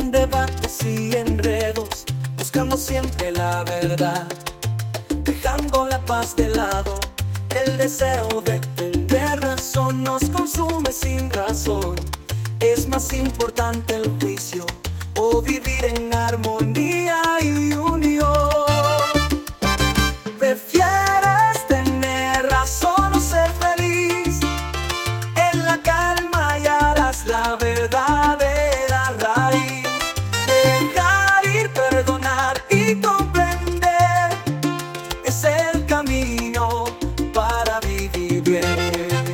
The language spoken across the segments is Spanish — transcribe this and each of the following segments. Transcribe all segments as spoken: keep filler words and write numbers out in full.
en debates y enredos, buscando siempre la verdad, dejando la paz de lado. El deseo de tener razón nos consume sin razón. Es más importante el juicio o vivir en armonía y unión. ¿Prefieres tener razón o ser feliz? En la calma hallarás la verdadera raíz. Dejar ir, perdonar y comprender es el camino para vivir bien.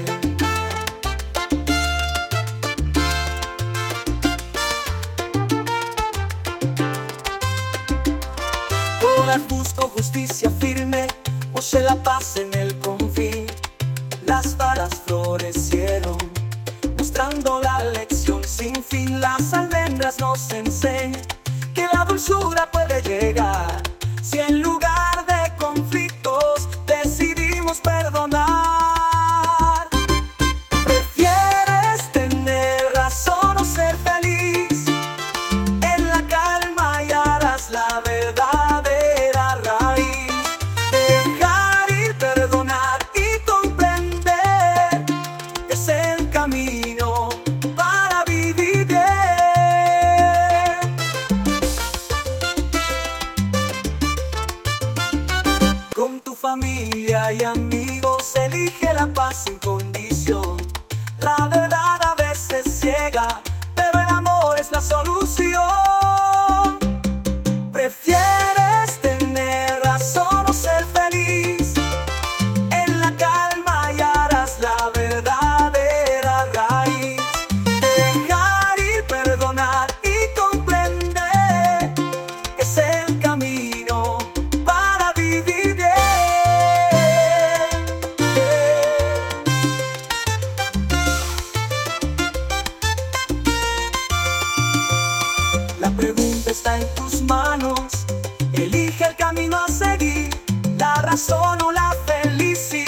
Todas busco justicia firme, puse la paz en el confín. Las varas florecieron, mostrando la lección sin fin. Las almendras nos enseñan que la dulzura puede llegar si en lugar de conflictos decidimos perdonar. ¿Prefieres tener razón o ser feliz? En la calma hallarás la verdadera raíz. Dejar ir, perdonar y comprender es el camino para vivir bien. Con tu familia y amigos elige la paz sin condición. La verdad a veces ciega, pero el amor es la solución. ¿Prefieres tener razón o ser feliz? En la calma hallarás la verdadera raíz. Dejar ir, perdonar y comprender es el camino para vivir bien. La pregunta está en tus manos, elige el camino a seguir, la razón o la felicidad.